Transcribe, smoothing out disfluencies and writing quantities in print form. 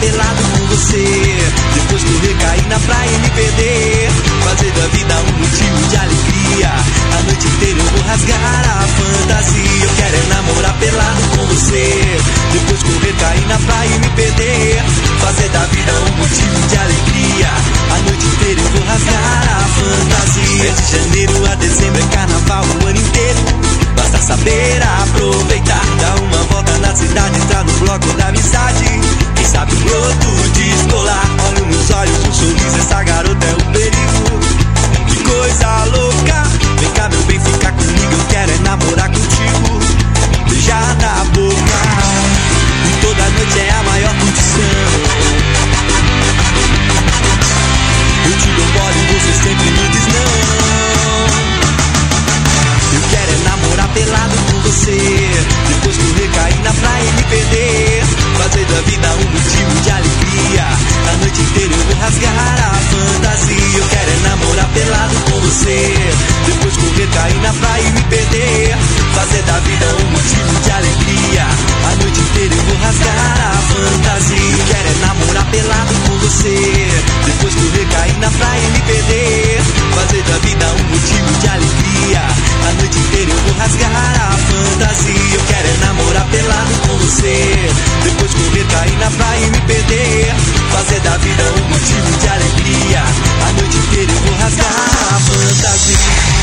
pelado com você, depois correr, cair na praia e me perder. Fazer da vida um motivo de alegria. A noite inteira eu vou rasgar a fantasia. Eu quero é namorar pelado com você, depois correr, cair na praia e me perder. Fazer da vida um motivo de alegria. A noite inteira eu vou rasgar a fantasia. De janeiro a dezembro é carnaval o ano inteiro. Basta saber aproveitar. Dar uma volta na cidade, entrar no bloco da amizade. Quem sabe o broto descolar. Olho nos olhos, um sorriso, essa garota é o perigo. Que coisa louca. Vem cá, meu bem, fica comigo. Eu quero é namorar contigo. Beijar na boca. E toda noite é a maior curtição. Eu te dou bola e você sempre me diz não. Eu quero é namorar pelado com você, depois correr, cair na praia e me perder. Fazer da vida um motivo de alegria. A noite inteira eu vou rasgar a fantasia. Eu quero é namorar pelado com você, depois correr, cair na praia e me perder. Fazer da vida um motivo de alegria. A noite inteira eu vou rasgar a fantasia. Eu quero é namorar pelado com você, depois correr, cair na praia e me perder. Fazer da vida um motivo de alegria. A noite inteira eu vou rasgar a fantasia. Eu quero é namorar pelado com você, depois correr, cair na praia e me perder. Fazer da vida um motivo de alegria. A noite inteira eu vou rasgar a fantasia.